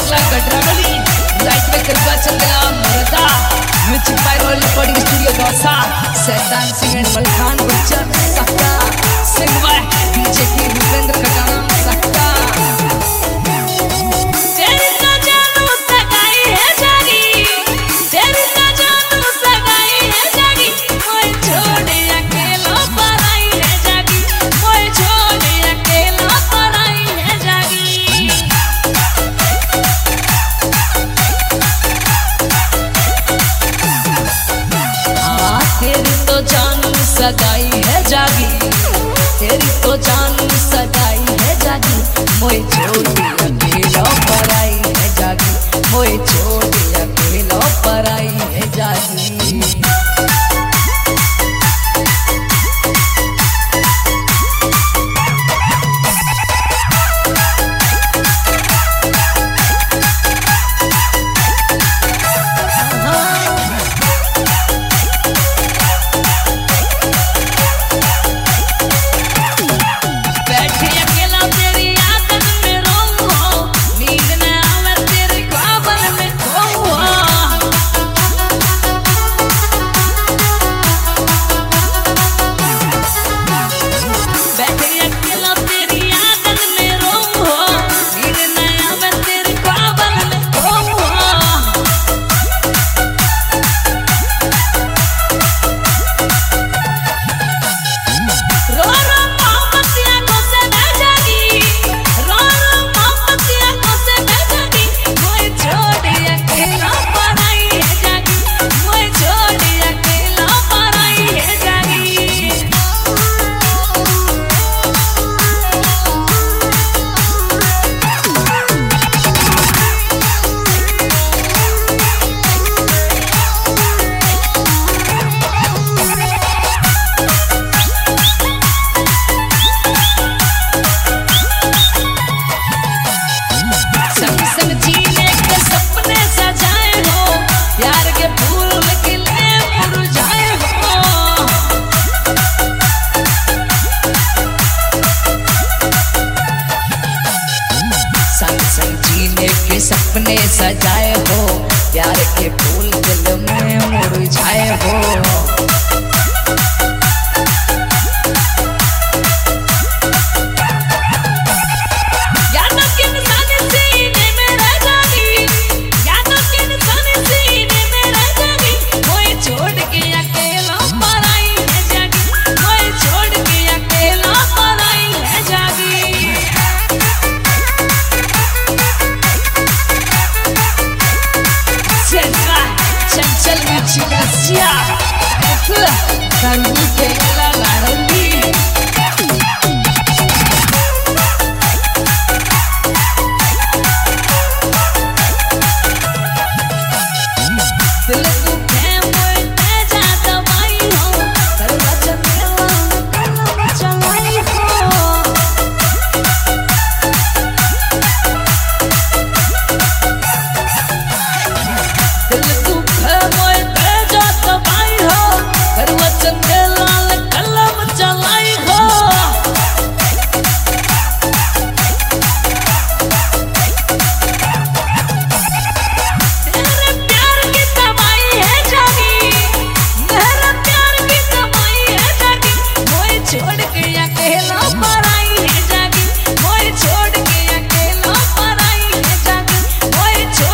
देखला गड्रावली लाइट में कृपा चंद्रा मरदा music by Royal recording studio Dausa Shaitan Singh and Malkhan Bachchan Sakka Singh by DJ की भूपेंद्र कटाना सक्का सगाई है जागी तेरी तो जान सगाई है जागी मोए छोड़ अकेला पराई है जागी मोए छोड़ अकेला पराई है जागी सपने सजाए हो प्यार के फूल दिल में मुरझाए हो Tangu kela larandi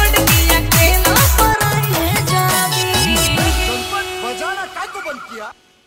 बजाना काय को बंद किया।